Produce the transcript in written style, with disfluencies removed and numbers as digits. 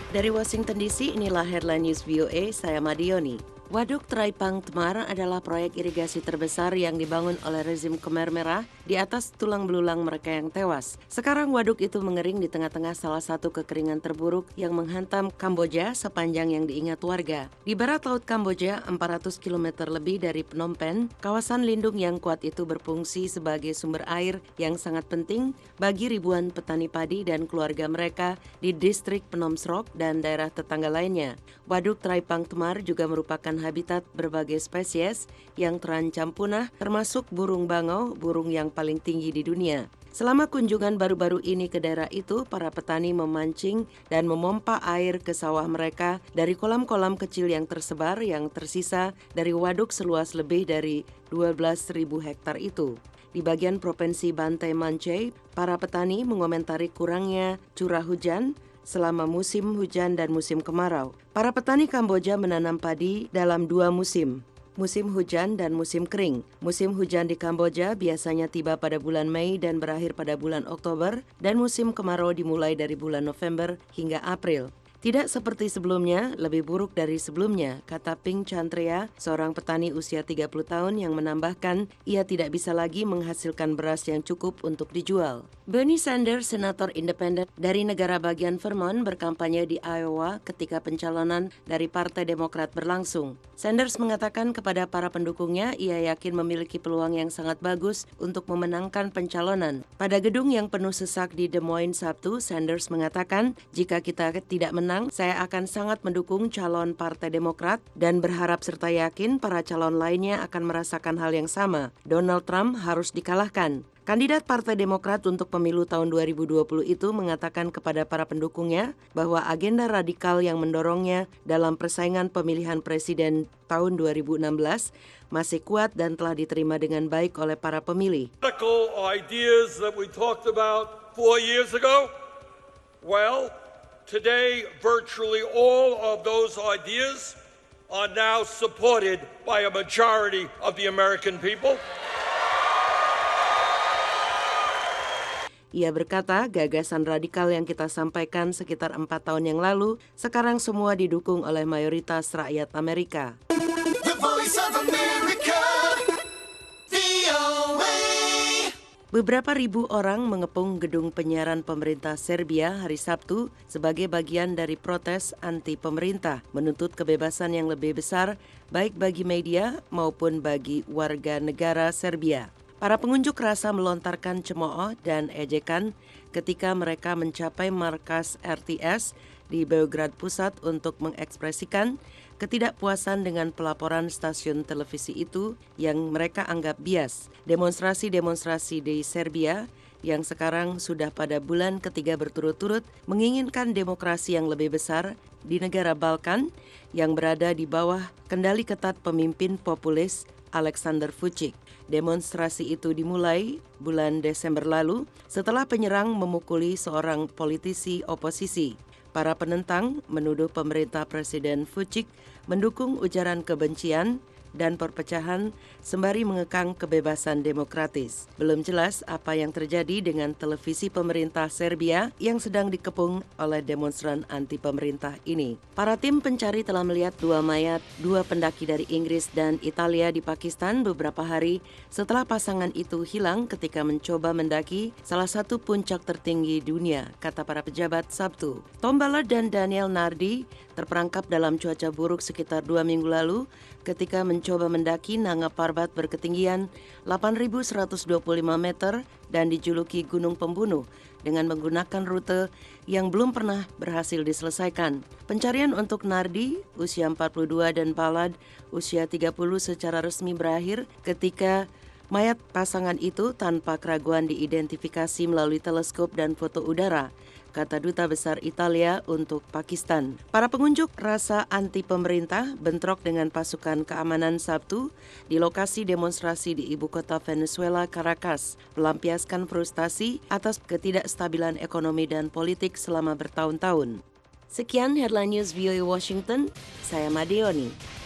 Dari Washington DC, inilah Headline News VOA, saya Madioni. Waduk Traipang Tmar adalah proyek irigasi terbesar yang dibangun oleh rezim Khmer Merah di atas tulang belulang mereka yang tewas. Sekarang waduk itu mengering di tengah-tengah salah satu kekeringan terburuk yang menghantam Kamboja sepanjang yang diingat warga. Di barat laut Kamboja, 400 km lebih dari Phnom Penh, kawasan lindung yang kuat itu berfungsi sebagai sumber air yang sangat penting bagi ribuan petani padi dan keluarga mereka di distrik Phnom Srok dan daerah tetangga lainnya. Waduk Traipang Tmar juga merupakan habitat berbagai spesies yang terancam punah, termasuk burung bangau, burung yang paling tinggi di dunia. Selama kunjungan baru-baru ini ke daerah itu, para petani memancing dan memompa air ke sawah mereka dari kolam-kolam kecil yang tersebar yang tersisa dari waduk seluas lebih dari 12.000 hektar itu. Di bagian provinsi Bantai Mancai, para petani mengomentari kurangnya curah hujan selama musim hujan dan musim kemarau. Para petani Kamboja menanam padi dalam 2 musim, musim hujan dan musim kering. Musim hujan di Kamboja biasanya tiba pada bulan Mei dan berakhir pada bulan Oktober, dan musim kemarau dimulai dari bulan November hingga April. Tidak seperti sebelumnya, lebih buruk dari sebelumnya, kata Ping Chantria, seorang petani usia 30 tahun yang menambahkan ia tidak bisa lagi menghasilkan beras yang cukup untuk dijual. Bernie Sanders, senator independen dari negara bagian Vermont, berkampanye di Iowa ketika pencalonan dari Partai Demokrat berlangsung. Sanders mengatakan kepada para pendukungnya ia yakin memiliki peluang yang sangat bagus untuk memenangkan pencalonan. Pada gedung yang penuh sesak di Des Moines Sabtu, Sanders mengatakan, jika kita tidak menang, saya akan sangat mendukung calon Partai Demokrat dan berharap serta yakin para calon lainnya akan merasakan hal yang sama. Donald Trump harus dikalahkan. Kandidat Partai Demokrat untuk pemilu tahun 2020 itu mengatakan kepada para pendukungnya bahwa agenda radikal yang mendorongnya dalam persaingan pemilihan presiden tahun 2016 masih kuat dan telah diterima dengan baik oleh para pemilih. Radical ideas that we talked about 4 years ago, well, today, virtually all of those ideas are now supported by a majority of the American people. Ia berkata, gagasan radikal yang kita sampaikan sekitar 4 tahun yang lalu, sekarang semua didukung oleh mayoritas rakyat Amerika. The Voice of America, VOA. Beberapa ribu orang mengepung gedung penyiaran pemerintah Serbia hari Sabtu sebagai bagian dari protes anti pemerintah, menuntut kebebasan yang lebih besar baik bagi media maupun bagi warga negara Serbia. Para pengunjuk rasa melontarkan cemooh dan ejekan ketika mereka mencapai markas RTS di Beograd Pusat untuk mengekspresikan ketidakpuasan dengan pelaporan stasiun televisi itu yang mereka anggap bias. Demonstrasi-demonstrasi di Serbia yang sekarang sudah pada bulan ketiga berturut-turut menginginkan demokrasi yang lebih besar di negara Balkan yang berada di bawah kendali ketat pemimpin populis Aleksandar Vučić. Demonstrasi itu dimulai bulan Desember lalu setelah penyerang memukuli seorang politisi oposisi. Para penentang menuduh pemerintah Presiden Vučić mendukung ujaran kebencian dan perpecahan sembari mengekang kebebasan demokratis. Belum jelas apa yang terjadi dengan televisi pemerintah Serbia yang sedang dikepung oleh demonstran anti pemerintah ini. Para tim pencari telah melihat 2 mayat, 2 pendaki dari Inggris dan Italia di Pakistan beberapa hari setelah pasangan itu hilang ketika mencoba mendaki salah satu puncak tertinggi dunia, kata para pejabat Sabtu. Tom Ballard dan Daniel Nardi terperangkap dalam cuaca buruk sekitar 2 minggu lalu ketika mencoba mendaki Nanga Parbat berketinggian 8.125 meter dan dijuluki Gunung Pembunuh dengan menggunakan rute yang belum pernah berhasil diselesaikan. Pencarian untuk Nardi, usia 42, dan Ballard, usia 30 secara resmi berakhir ketika mayat pasangan itu tanpa keraguan diidentifikasi melalui teleskop dan foto udara, kata Duta Besar Italia untuk Pakistan. Para pengunjuk rasa anti pemerintah bentrok dengan pasukan keamanan Sabtu di lokasi demonstrasi di ibu kota Venezuela, Caracas, melampiaskan frustasi atas ketidakstabilan ekonomi dan politik selama bertahun-tahun. Sekian Headline News VOA Washington, saya Madioni.